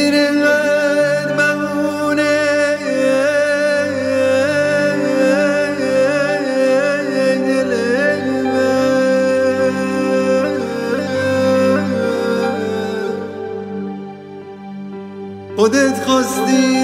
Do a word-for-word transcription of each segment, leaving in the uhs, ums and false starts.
اینقدر بهونه دل من، خودت خواستی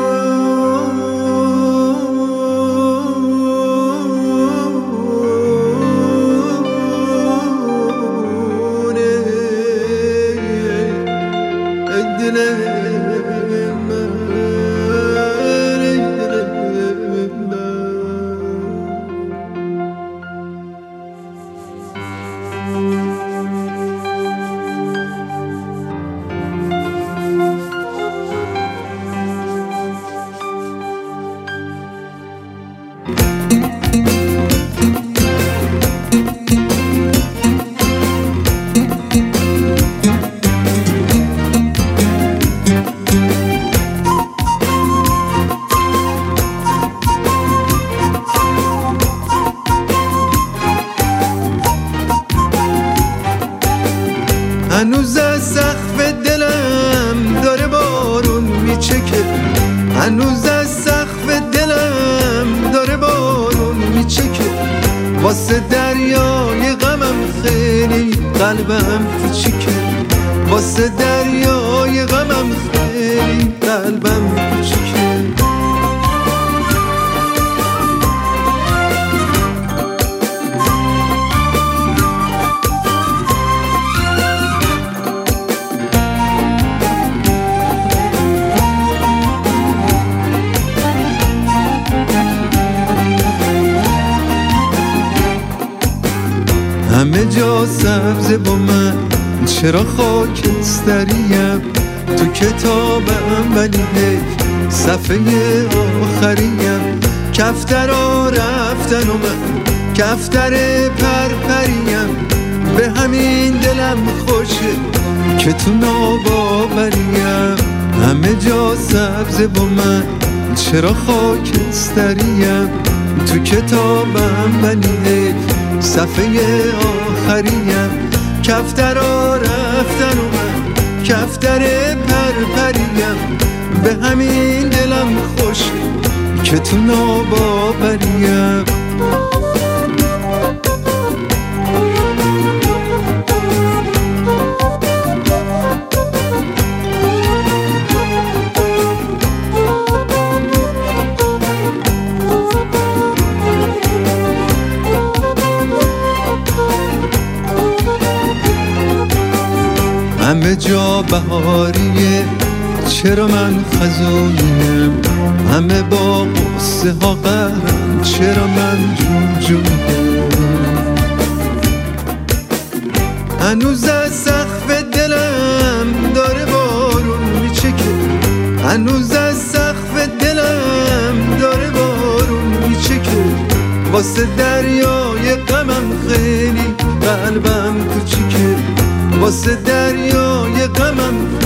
هنوز از سقف دلم داره بارون میچکه، هنوز از سقف دلم داره بارون میچکه، واسه دریای غمم خیلی قلبم کوچیکه، واسه دریای غمم خیلی قلبم کوچیکه. همه جا سبزه با من، چرا خاکستریم؟ تو کتابم ولی حیف صفحه آخریم. کفترا رفتن و من کفتر پرپریم، به همین دلم خوشه که تو ناباوریم. همه جا سبزه با من، چرا خاکستریم؟ تو کتابم ولی حیف صفحه آخریم. کفترا رفتن و من کفتر پرپریم، به همین دلم خوشه که تو ناباوریم. همه جا بهاریه، چرا من خزونیم؟ همه با قصه ها قهرم، چرا من جون جونیم؟ هنوز از سقف دلم داره بارون میچکه، هنوز از سقف دلم داره بارون میچکه، واسه دریای غمم خیلی قلبم کوچیکه، واسه دریای غمم